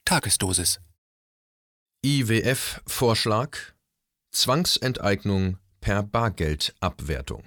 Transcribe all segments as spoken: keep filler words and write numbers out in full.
Tagesdosis. I W F-Vorschlag: Zwangsenteignung per Bargeldabwertung.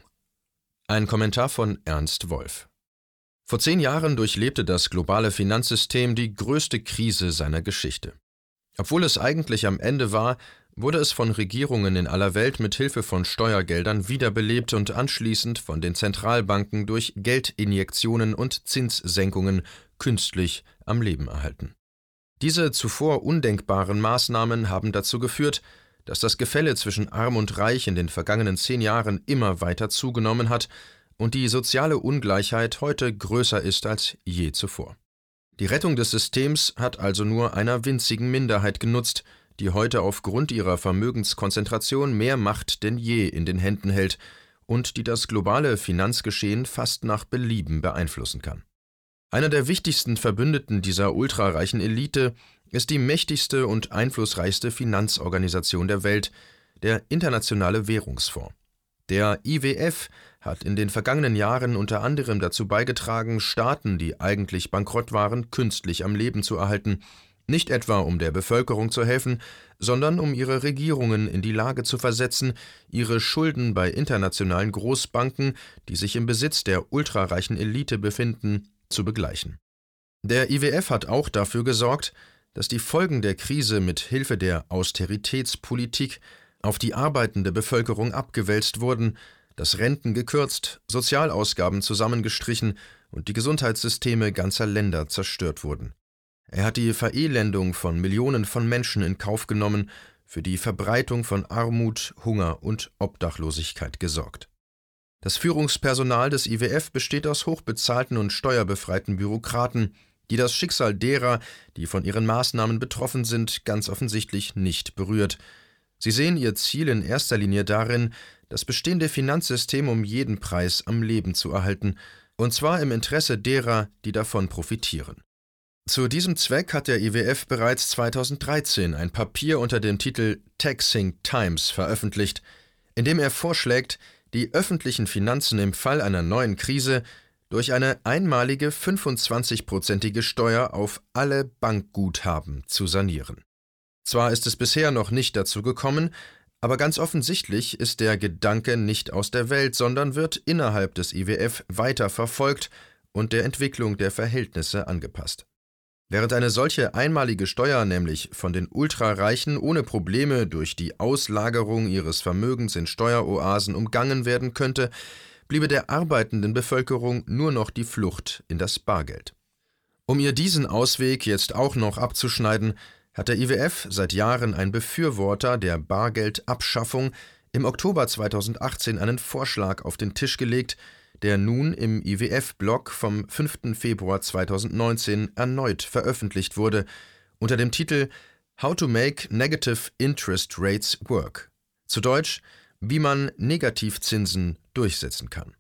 Ein Kommentar von Ernst Wolf. Vor zehn Jahren durchlebte das globale Finanzsystem die größte Krise seiner Geschichte. Obwohl es eigentlich am Ende war, wurde es von Regierungen in aller Welt mit Hilfe von Steuergeldern wiederbelebt und anschließend von den Zentralbanken durch Geldinjektionen und Zinssenkungen künstlich am Leben erhalten. Diese zuvor undenkbaren Maßnahmen haben dazu geführt, dass das Gefälle zwischen Arm und Reich in den vergangenen zehn Jahren immer weiter zugenommen hat und die soziale Ungleichheit heute größer ist als je zuvor. Die Rettung des Systems hat also nur einer winzigen Minderheit genutzt, die heute aufgrund ihrer Vermögenskonzentration mehr Macht denn je in den Händen hält und die das globale Finanzgeschehen fast nach Belieben beeinflussen kann. Einer der wichtigsten Verbündeten dieser ultrareichen Elite ist die mächtigste und einflussreichste Finanzorganisation der Welt, der Internationale Währungsfonds. Der I W F hat in den vergangenen Jahren unter anderem dazu beigetragen, Staaten, die eigentlich bankrott waren, künstlich am Leben zu erhalten, nicht etwa um der Bevölkerung zu helfen, sondern um ihre Regierungen in die Lage zu versetzen, ihre Schulden bei internationalen Großbanken, die sich im Besitz der ultrareichen Elite befinden, zu begleichen. Der I W F hat auch dafür gesorgt, dass die Folgen der Krise mit Hilfe der Austeritätspolitik auf die arbeitende Bevölkerung abgewälzt wurden, dass Renten gekürzt, Sozialausgaben zusammengestrichen und die Gesundheitssysteme ganzer Länder zerstört wurden. Er hat die Verelendung von Millionen von Menschen in Kauf genommen, für die Verbreitung von Armut, Hunger und Obdachlosigkeit gesorgt. Das Führungspersonal des I W F besteht aus hochbezahlten und steuerbefreiten Bürokraten, die das Schicksal derer, die von ihren Maßnahmen betroffen sind, ganz offensichtlich nicht berührt. Sie sehen ihr Ziel in erster Linie darin, das bestehende Finanzsystem um jeden Preis am Leben zu erhalten, und zwar im Interesse derer, die davon profitieren. Zu diesem Zweck hat der I W F bereits zweitausenddreizehn ein Papier unter dem Titel Taxing Times veröffentlicht, in dem er vorschlägt, die öffentlichen Finanzen im Fall einer neuen Krise durch eine einmalige fünfundzwanzigprozentige Steuer auf alle Bankguthaben zu sanieren. Zwar ist es bisher noch nicht dazu gekommen, aber ganz offensichtlich ist der Gedanke nicht aus der Welt, sondern wird innerhalb des I W F weiter verfolgt und der Entwicklung der Verhältnisse angepasst. Während eine solche einmalige Steuer nämlich von den Ultrareichen ohne Probleme durch die Auslagerung ihres Vermögens in Steueroasen umgangen werden könnte, bliebe der arbeitenden Bevölkerung nur noch die Flucht in das Bargeld. Um ihr diesen Ausweg jetzt auch noch abzuschneiden, hat der I W F seit Jahren ein Befürworter der Bargeldabschaffung im Oktober zweitausendachtzehn einen Vorschlag auf den Tisch gelegt, der nun im I W F-Blog vom fünften Februar zweitausendneunzehn erneut veröffentlicht wurde, unter dem Titel How to make negative interest rates work. Zu Deutsch, wie man Negativzinsen durchsetzen kann.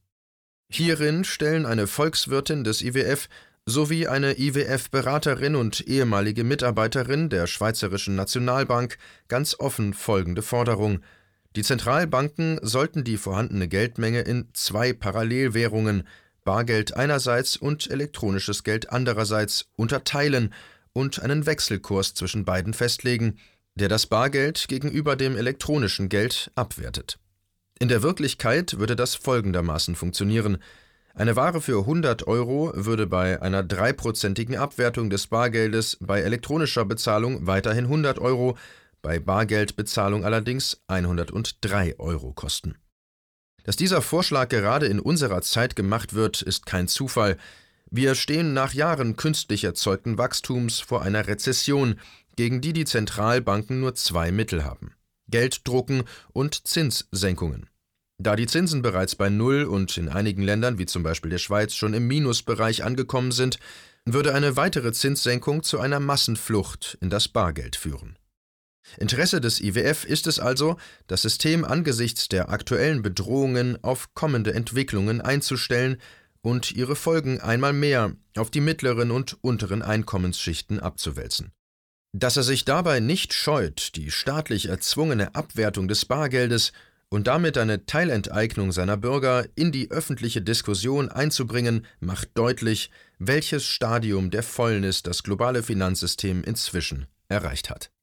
Hierin stellen eine Volkswirtin des I W F sowie eine I W F-Beraterin und ehemalige Mitarbeiterin der Schweizerischen Nationalbank ganz offen folgende Forderung: Die Zentralbanken sollten die vorhandene Geldmenge in zwei Parallelwährungen, Bargeld einerseits und elektronisches Geld andererseits, unterteilen und einen Wechselkurs zwischen beiden festlegen, der das Bargeld gegenüber dem elektronischen Geld abwertet. In der Wirklichkeit würde das folgendermaßen funktionieren: Eine Ware für hundert Euro würde bei einer dreiprozentigen Abwertung des Bargeldes bei elektronischer Bezahlung weiterhin hundert Euro, bei Bargeldbezahlung allerdings hundertdrei Euro kosten. Dass dieser Vorschlag gerade in unserer Zeit gemacht wird, ist kein Zufall. Wir stehen nach Jahren künstlich erzeugten Wachstums vor einer Rezession, gegen die die Zentralbanken nur zwei Mittel haben: Gelddrucken und Zinssenkungen. Da die Zinsen bereits bei Null und in einigen Ländern, wie zum Beispiel der Schweiz, schon im Minusbereich angekommen sind, würde eine weitere Zinssenkung zu einer Massenflucht in das Bargeld führen. Interesse des I W F ist es also, das System angesichts der aktuellen Bedrohungen auf kommende Entwicklungen einzustellen und ihre Folgen einmal mehr auf die mittleren und unteren Einkommensschichten abzuwälzen. Dass er sich dabei nicht scheut, die staatlich erzwungene Abwertung des Bargeldes und damit eine Teilenteignung seiner Bürger in die öffentliche Diskussion einzubringen, macht deutlich, welches Stadium der Fäulnis das globale Finanzsystem inzwischen erreicht hat.